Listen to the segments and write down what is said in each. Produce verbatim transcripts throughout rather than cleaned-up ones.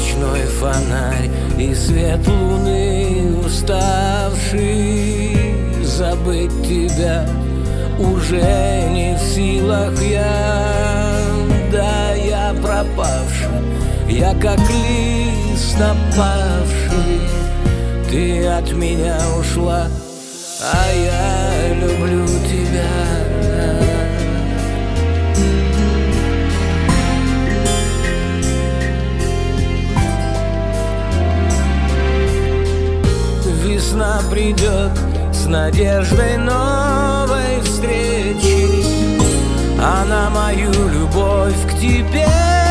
ночной фонарь и свет луны, уставший забыть тебя, уже не в силах я. Да, я пропавший, я как лист опавший, ты от меня ушла, а я люблю тебя. Весна придет с надеждой новой встречи, она мою любовь к тебе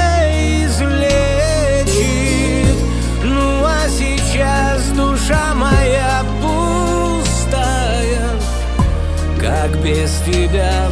излечит. Ну а сейчас душа моя пустая, как без тебя